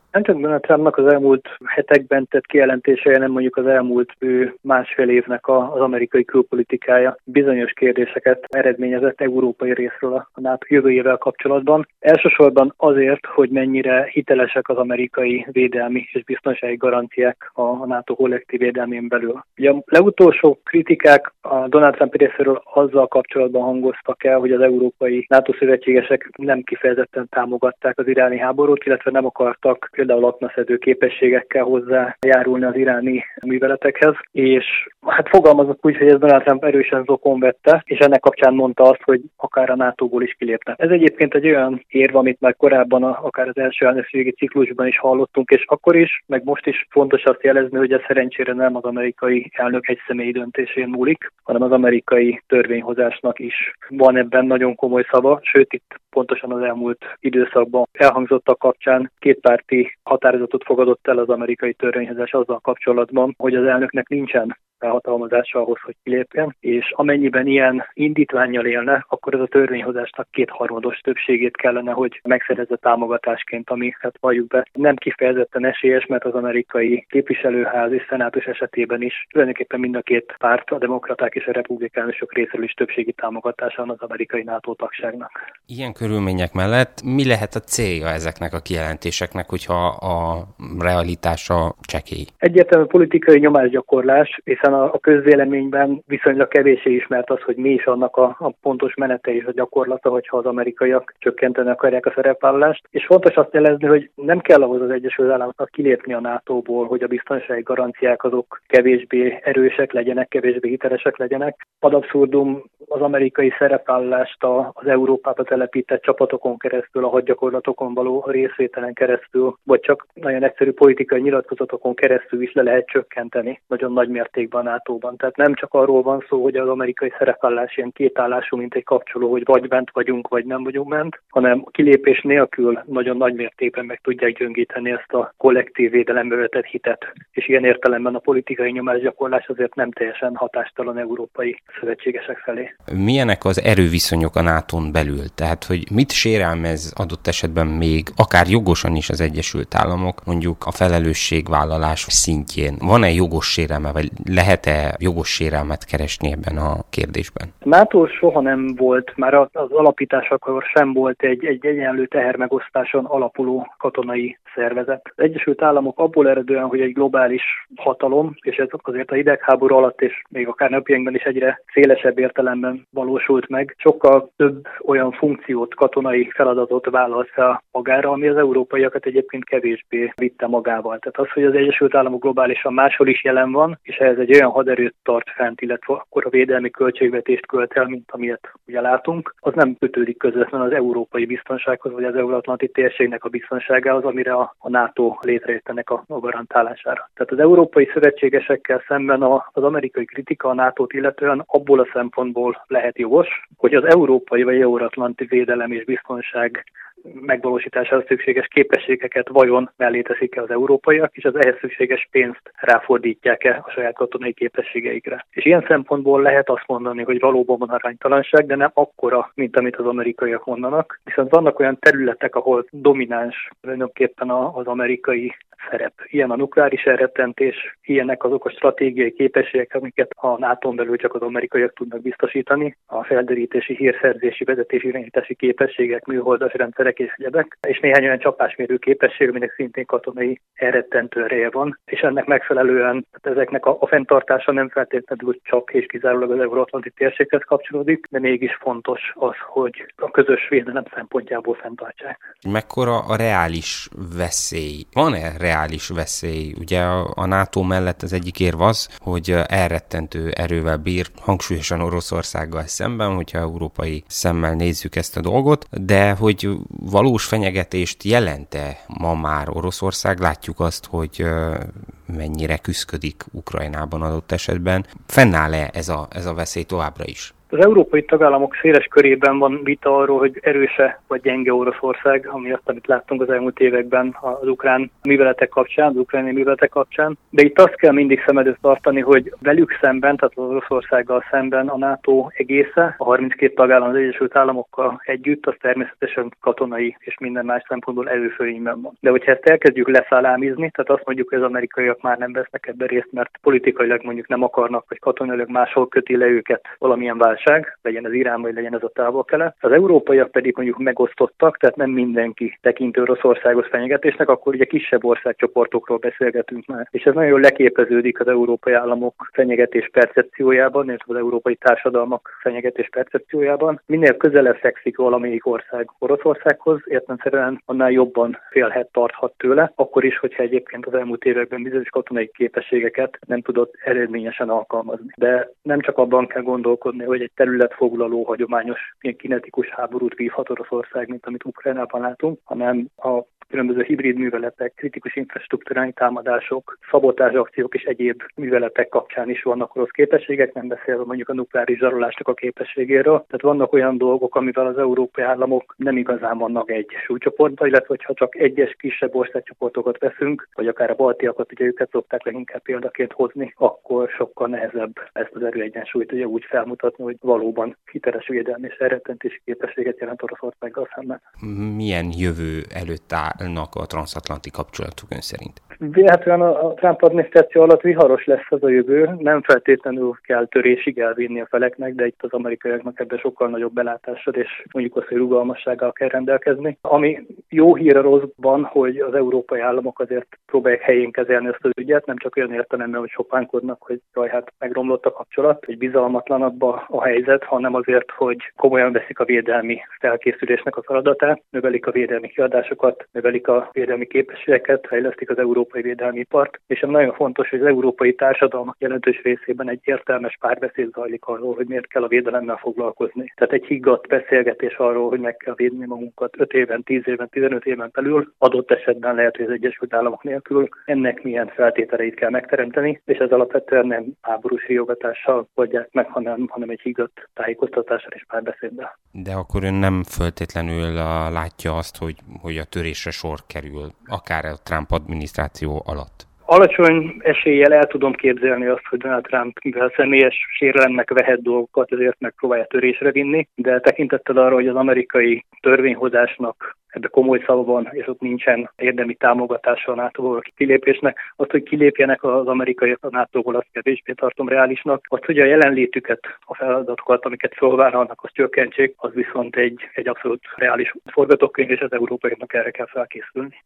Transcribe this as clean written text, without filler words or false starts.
Nem csak Donald Trumpnak az elmúlt hetekben tett kijelentései, hanem mondjuk az elmúlt másfél évnek az amerikai külpolitikája bizonyos kérdéseket eredményezett európai részről a NATO jövőjével kapcsolatban. Elsősorban azért, hogy mennyire hitelesek az amerikai védelmi és biztonsági garanciák a NATO kollektív védelmén belül. Ugye a legutolsó kritikák a Donald Trump részéről azzal kapcsolatban hangoztak el, hogy az európai NATO szövetségesek nem kifejezetten támogatták az iráni háborút, illetve nem akartak például aknaszedő képességekkel hozzájárulni az iráni műveletekhez, és hát fogalmazok úgy, hogy ez Donald Trump erősen zokon vette, és ennek kapcsán mondta azt, hogy akár a NATO-ból is kilépne. Ez egyébként egy olyan érv, amit már korábban akár az első elnökségi ciklusban is hallottunk, és akkor is, meg most is fontos azt jelezni, hogy ez szerencsére nem az amerikai elnök egyszemélyi döntésén múlik, hanem az amerikai törvényhozásnak is van ebben nagyon komoly szava, sőt itt pontosan az elmúlt időszakban elhangzottak kapcsán kétpárti határozatot fogadott el az amerikai törvényhozás azzal kapcsolatban, hogy az elnöknek nincsen felhatalmazása ahhoz, hogy kilépjen, és amennyiben ilyen indítvánnyal élne, akkor ez a törvényhozásnak 2/3 többségét kellene, hogy megszerezze támogatásként, ami, hát valljuk be, nem kifejezetten esélyes, mert az amerikai képviselőház és szenátus esetében is tulajdonképpen mind a két párt, a demokraták és a republikánusok részéről is többségi támogatása van az amerikai NATO tagságnak. Ilyen körülmények mellett mi lehet a célja ezeknek a kijelentéseknek, hogyha a realitása csekély? Egyértelmű politikai nyomásgyakorlás, hiszen a közvéleményben viszonylag kevéssé ismert az, hogy mi is annak a pontos menete és a gyakorlata, hogyha az amerikaiak csökkenteni akarják a szerepvállalást. És fontos azt jelezni, hogy nem kell ahhoz az Egyesült Államoknak kilépni a NATO-ból, hogy a biztonsági garanciák azok kevésbé erősek legyenek, kevésbé hitelesek legyenek. Ad abszurdum az amerikai szerepvállalást az Európába telepített csapatokon keresztül, a hadgyakorlatokon való részvételen keresztül, vagy csak nagyon egyszerű politikai nyilatkozatokon keresztül is le lehet csökkenteni nagyon nagy mértékben a NATO-ban. Tehát nem csak arról van szó, hogy az amerikai szerepvállás ilyen kétállású, mint egy kapcsoló, hogy vagy bent vagyunk, vagy nem vagyunk bent, hanem kilépés nélkül nagyon nagy mértékben meg tudják gyöngíteni ezt a kollektív védelembe vetett hitet. És ilyen értelemben a politikai nyomásgyakorlás azért nem teljesen hatástalan európai szövetségesek felé. Milyenek az erőviszonyok a NATO-n belül? Tehát, hogy mit sérelmez adott esetben még akár jogosan is az Egyesült Államok, mondjuk a felelősségvállalás szintjén? Van-e jogos sérelme, vagy lehet-e jogos sérelmet keresni ebben a kérdésben? A NATO soha nem volt, már az alapításakor sem volt egy egyenlő tehermegosztáson alapuló katonai szervezet. Az Egyesült Államok abból eredően, hogy egy globális hatalom, és ez azért a hidegháború alatt, és még akár napjainkban is egyre szélesebb értelemben valósult meg, sokkal több olyan funkciót, katonai feladatot vállalt fel magára, ami az európaiakat egyébként kevésbé vitte magával. Tehát az, hogy az Egyesült Államok globálisan máshol is jelen van, és ehhez egy olyan haderőt tart fent, illetve akkor a védelmi költségvetést költ el, mint amilyet ugye látunk, az nem kötődik közvetlenül az európai biztonsághoz, vagy az euróatlanti térségnek a biztonságához, amire a NATO létrejött ennek a garantálására. Tehát az európai szövetségesekkel szemben az amerikai kritika a NATO-t illetően abból a szempontból lehet jogos, hogy az európai vagy euróatlanti védelem és biztonság megvalósítására szükséges képességeket vajon mellé teszik-e az európaiak, és az ehhez szükséges pénzt ráfordítják-e a saját katonai képességeikre. És ilyen szempontból lehet azt mondani, hogy valóban van aránytalanság, de nem akkora, mint amit az amerikaiak mondanak. Viszont vannak olyan területek, ahol domináns tulajdonképpen az amerikai szerep. Ilyen a nukleáris elrettentés, ilyenek azok a stratégiai képességek, amiket a NATO-n belül csak az amerikaiak tudnak biztosítani, a felderítési, hírszerzési, vezetési irányítási képességek, műholdas rendszerek és egyebek, és néhány olyan csapásmérő képesség, aminek szintén katonai elrettentő ereje van, és ennek megfelelően ezeknek a fenntartása nem feltétlenül csak és kizárólag az euróatlanti térséghez kapcsolódik, de mégis fontos az, hogy a közös védelem szempontjából fenntartsák. Mekkora a reális veszély? Van-e reális veszély? Ugye a NATO mellett az egyik érv az, hogy elrettentő erővel bír, hangsúlyosan Oroszországgal szemben, hogyha európai szemmel nézzük ezt a dolgot, de hogy valós fenyegetést jelent-e ma már Oroszország? Látjuk azt, hogy mennyire küszködik Ukrajnában adott esetben. Fennáll-e ez a veszély továbbra is? Az európai tagállamok széles körében van vita arról, hogy erőse vagy gyenge Oroszország, ami azt, amit láttunk az elmúlt években az ukrán műveletek kapcsán, az ukráni műveletek kapcsán. De itt azt kell mindig szem előtt tartani, hogy velük szemben, tehát az Oroszországgal szemben a NATO egésze, a 32 tagállam az Egyesült Államokkal együtt, az természetesen katonai és minden más szempontból előfölényben van. De hogyha ezt elkezdjük leszállámizni, tehát azt mondjuk, hogy az amerikaiak már nem vesznek ebben részt, mert politikailag mondjuk nem akarnak, vagy katonailag máshol köti le őket valamilyen válság, legyen ez Irán, vagy legyen ez a Távol-Kelet. Az európaiak pedig mondjuk megosztottak, tehát nem mindenki tekint Oroszországos fenyegetésnek, akkor ugye kisebb országcsoportokról beszélgetünk már. És ez nagyon jól leképeződik az európai államok fenyegetés percepciójában, és az európai társadalmak fenyegetés percepciójában. Minél közelebb fekszik valamelyik ország Oroszországhoz, értelemszerűen annál jobban félhet, tarthat tőle, akkor is, hogyha egyébként az elmúlt években bizonyos katonai képességeket nem tudott eredményesen alkalmazni. De nem csak abban kell gondolkodni, hogy egy területfoglaló, hagyományos, ilyen kinetikus háborút vívhat Oroszország, mint amit Ukrajnában látunk, hanem a különböző hibrid műveletek, kritikus infrastruktúrális támadások, szabotázsakciók és egyéb műveletek kapcsán is vannak orosz képességek, nem beszélve mondjuk a nukleáris zsarolásnak a képességéről. Tehát vannak olyan dolgok, amivel az európai államok nem igazán vannak egy súlycsoportban, illetve ha csak egyes kisebb országcsoportokat veszünk, vagy akár a baltiakat, ugye őket szokták leginkább példaként hozni, akkor sokkal nehezebb ezt az erőegyensúlyt ugye úgy felmutatni, hogy valóban hiteles védelmi és elrettentési képességet jelent Oroszországgal szemben. Milyen jövő előtt állnak a transatlanti kapcsolatok ön szerint? Vélhetően a Trump adminisztráció alatt viharos lesz az a jövő, nem feltétlenül kell törésig elvinni a feleknek, de itt az amerikaiaknak ebben sokkal nagyobb belátással és mondjuk azt, hogy rugalmassággal kell rendelkezni. Ami jó hír a rosszban, hogy az európai államok azért próbálják helyén kezelni ezt az ügyet, nem csak olyan értelemben, hogy sopánkodnak, hogy hát megromlott a kapcsolat, hogy bizalmatlanabb a helyzet, hanem azért, hogy komolyan veszik a védelmi felkészülésnek a feladatát, növelik a védelmi kiadásokat, növelik a védelmi képességeket, fejlesztik az európai védelmi ipart, és ami nagyon fontos, hogy az európai társadalmak jelentős részében egy értelmes párbeszéd zajlik arról, hogy miért kell a védelemmel foglalkozni. Tehát egy higgadt beszélgetés arról, hogy meg kell védni magunkat 5 éven, 10 éven, 15 éven belül, adott esetben lehet, hogy az Egyesült Államok nélkül ennek milyen feltételeit kell megteremteni, és ez alapvetően nem háborús riogatással oldják meg, hanem egy higgadt tájékoztatással és párbeszéddel. De akkor ön nem feltétlenül látja azt, hogy a törésre sor kerül, akár a Trump adminisztráció alatt? Alacsony eséllyel el tudom képzelni azt, hogy Donald Trump, mivel személyes sérelemnek vehet dolgokat, ezért megpróbálja törésre vinni, de tekintettel arra, hogy az amerikai törvényhozásnak ebbe komoly szava van, és ott nincsen érdemi támogatása a NATO-ból kilépésnek. Azt, hogy kilépjenek az amerikaiak a NATO-ból, azt kevésbé tartom reálisnak. Azt, hogy a jelenlétüket, a feladatokat, amiket felvállalnak, azt csökkentsék, az viszont egy abszolút reális forgatókönyv, és az európaiaknak erre kell felkészülni.